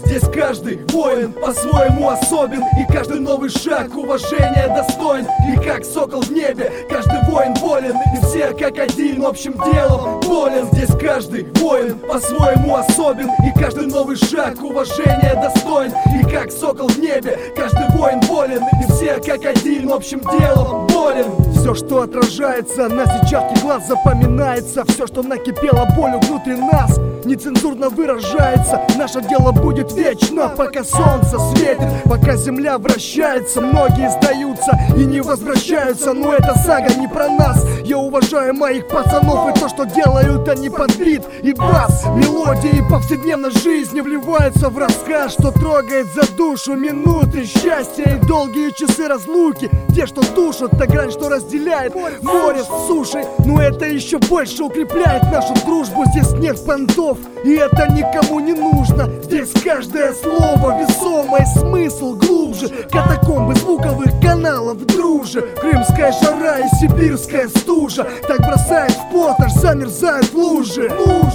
Здесь каждый воин по-своему особен, и каждый новый шаг уважения достоин. И как сокол в небе, каждый воин волен, и все как один общим делом болен. Здесь каждый воин по-своему особен, и каждый новый шаг уважения достоин. И как сокол в небе, каждый воин волен, и все как один общим делом болен. Все, что отражается на сетчатке глаз, запоминается. Все, что накипело болью внутри нас, нецензурно выражается. Наше дело будет вечно, пока солнце светит, пока земля вращается. Многие сдаются и не возвращаются, но эта сага не про нас. Я уважаю моих пацанов и то, что делают они под бит и бас. Мелодии повседневной жизни вливаются в рассказ, что трогает за душу. Минуты счастья и долгие часы разлуки, те, что душат, та грань, что разделяет море с сушей. Но это еще больше укрепляет нашу дружбу. Здесь нет понтов, и это никому не нужно. Здесь каждое слово весомое, смысл глубже. Катакомбы звуковых каналов, друже. Крымская жара и сибирская стужа так бросает в пот, аж замерзает в луже.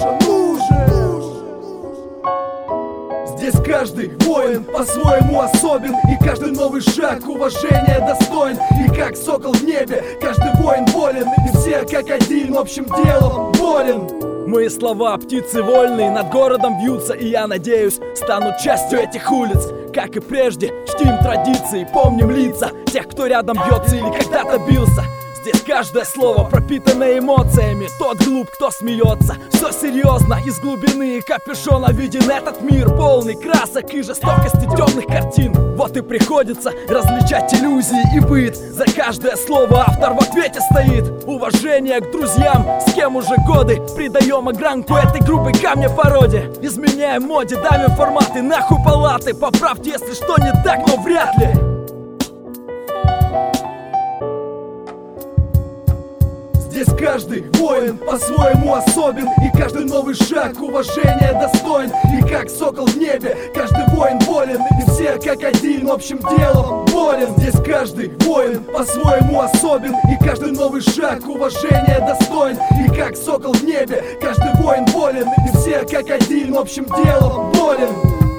Здесь каждый воин по-своему особен, и каждый новый шаг уважения достоин. И как сокол в небе, каждый воин волен, и все как один общим делом болен. Мои слова, птицы вольные, над городом вьются, и я надеюсь, станут частью этих улиц. Как и прежде, чтим традиции, помним лица тех, кто рядом бьется или когда-то бился. Здесь каждое слово пропитано эмоциями. Тот глуп, кто смеется. Все серьезно, из глубины капюшона виден этот мир, полный красок и жестокости темных картин. Вот и приходится различать иллюзии и быт. За каждое слово автор в ответе стоит. Уважение к друзьям, с кем уже годы придаем огранку этой грубой камня породе. Изменяем моде, давим форматы, нахуй палаты. Поправьте, если что не так, но вряд ли. Здесь каждый воин по-своему особен, и каждый новый шаг уважения достоин. И как сокол в небе, каждый воин волен, и все как один общим делом болен. Здесь каждый воин по-своему особен, и каждый новый шаг уважения достоин. И как сокол в небе, каждый воин волен, и все как один общим делом болен.